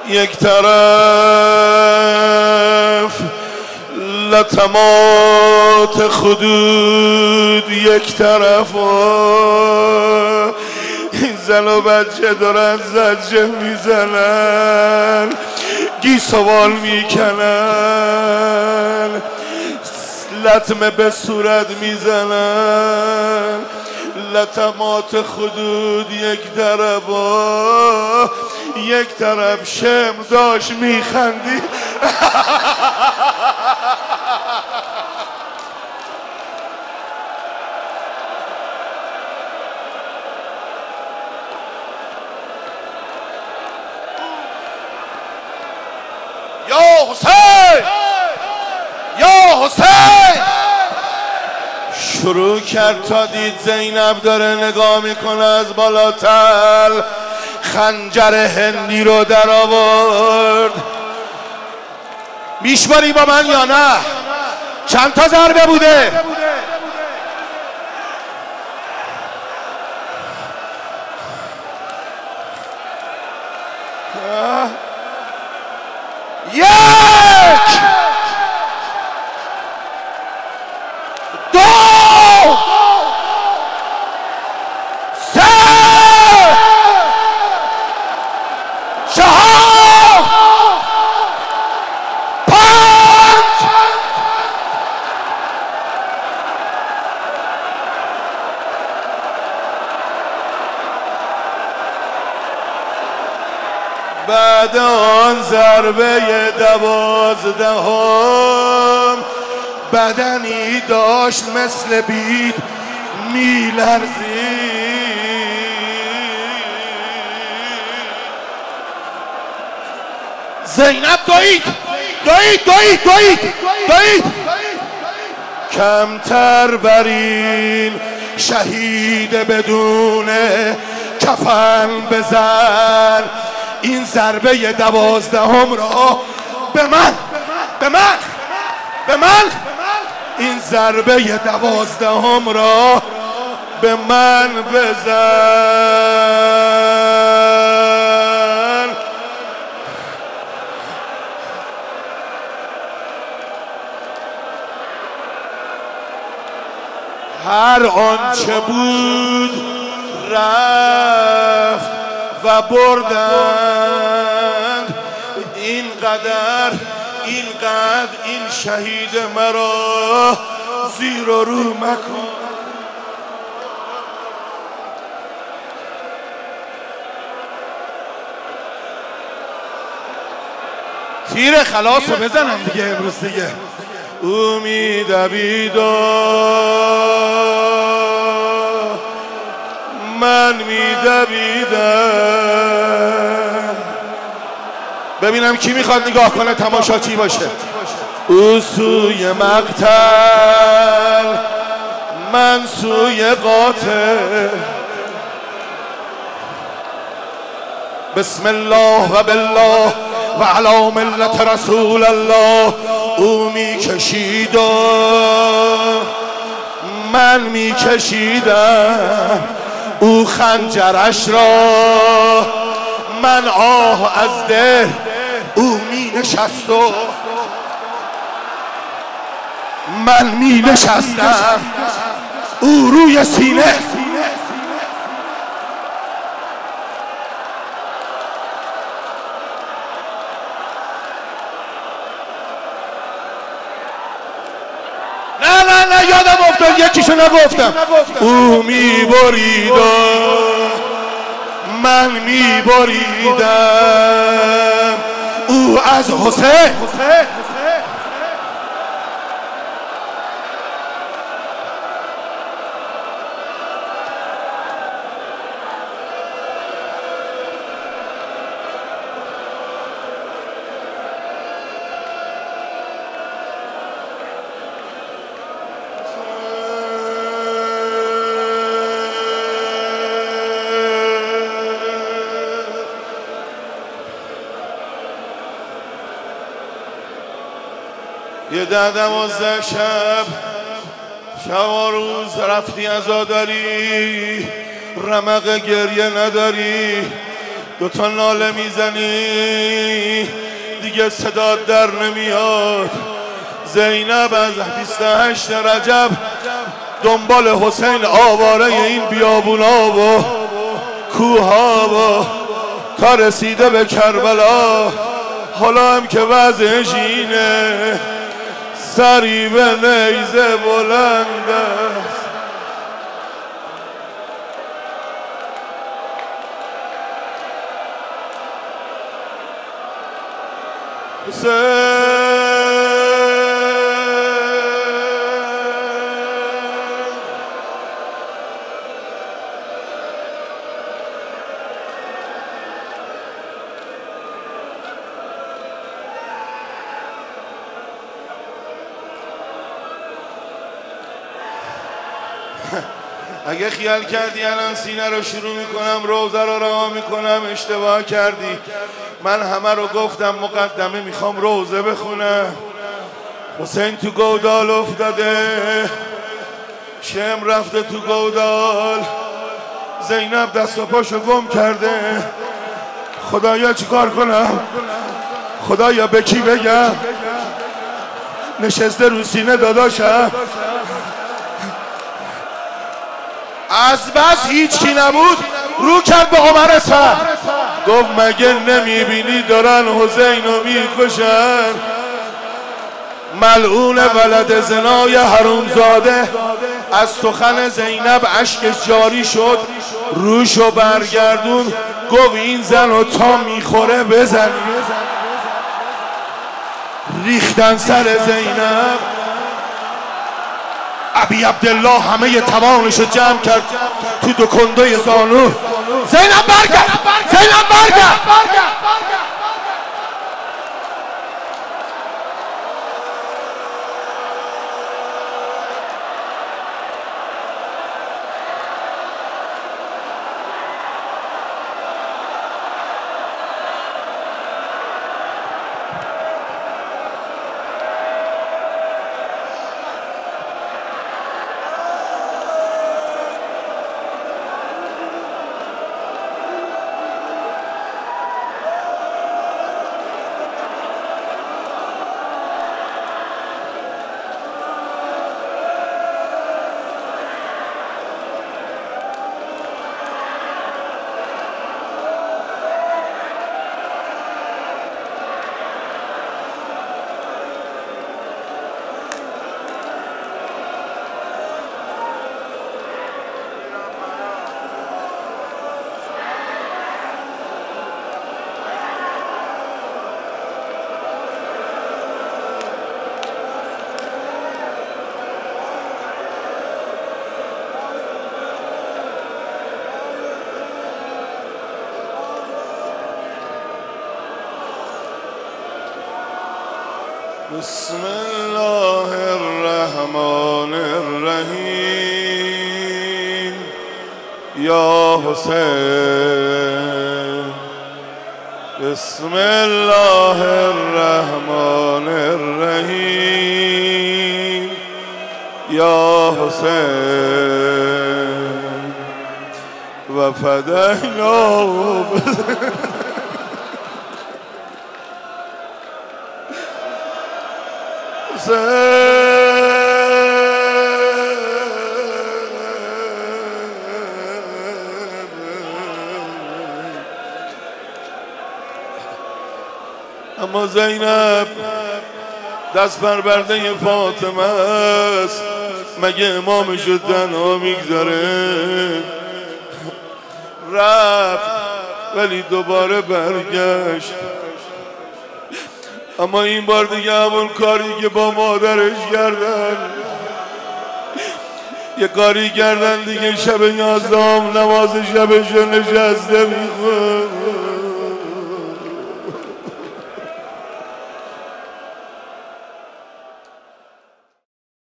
یک طرف لطمات خدود، یک طرف زن و بچه دارن زجه میزنن، گیسوال میکنن، لطمه به صورت میزنن. لطمات خدود یک طرف یک طرف شم داشت میخندی. یا حسین یا حسین شروع کرد تا دید زینب داره نگاه میکنه از بالاتر، خنجر هندی رو در آورد. میشماری با من یا نه؟ چند تا ضربه بوده؟ یک، دو، سه، چهار، پنج. بعد آن ضربه 12 بدنی داشت مثل بید میلرزید. زینب دوید دوید دوید دوید دوید. کمتر برین شهید بدون کفن بزن. این ضربه 12 را به من این ضربه 12 را به من بزن. هر آنچه بود رفت و بردند. اینقدر این شهید مرا زیر و رو مکن. تیر خلاص رو بزنم دیگه امروز دیگه. او میدوید و من میدویدم. ببینم کی میخواد نگاه کنه تماشاچی باشه. او سوی مقتل من سوی قاتل. بسم الله و بالله و علی ملت رسول الله. او میکشید و من میکشیدم. او خنجرش را من آه از دل. او می نشست و من می نشستم. او روی سینه. نه یادم افتاد یکیشو نگفتم. او می برید و من می بریدم. او از حسین یه 10-12 شب و روز رفتی عزاداری، رمق گریه نداری. دوتا ناله میزنی دیگه صدا در نمیاد. زینب از 28 رجب دنبال حسین آواره این بیابونا و کوها و تا رسیده به کربلا. حالا هم که وضعش اینه سری به نیزه بلند است. اگه خیال کردی الان سینه رو شروع میکنم روزه رو رها میکنم اشتباه کردی. من همه رو گفتم مقدمه میخوام روزه بخونم. حسین تو گودال افتاده، شم رفته تو گودال، زینب دست و پاشو گم کرده. خدایا چیکار کنم؟ خدایا به کی بگم؟ نشسته رو سینه داداشم. از بس هیچ کی نبود رو کرد به عمر سر گفت مگه نمیبینی دارن حسین رو میکشن؟ ملعون ولد زنای حرومزاده. از سخن زینب اشکش جاری شد، روشو برگردون گفت این زن رو تا میخوره بزن. ریختن سر زینب. ابی عبدالله همه توانشو جمع کرد تو دو کندوی زانو. زینب برگرد، زینب برگرد. بسم الله الرحمن الرحیم. یا حسین بسم الله الرحمن الرحیم. یا حسین و فدیناه. اما زینب دست پرورده فاطمه است. مگه امامشو تنها میگذاره؟ رفت ولی دوباره برگشت. اما این بار دیگه همون کاری که با مادرش کردن، یه کاری کردن دیگه. شب 11 نماز شبشو نشسته میخواد.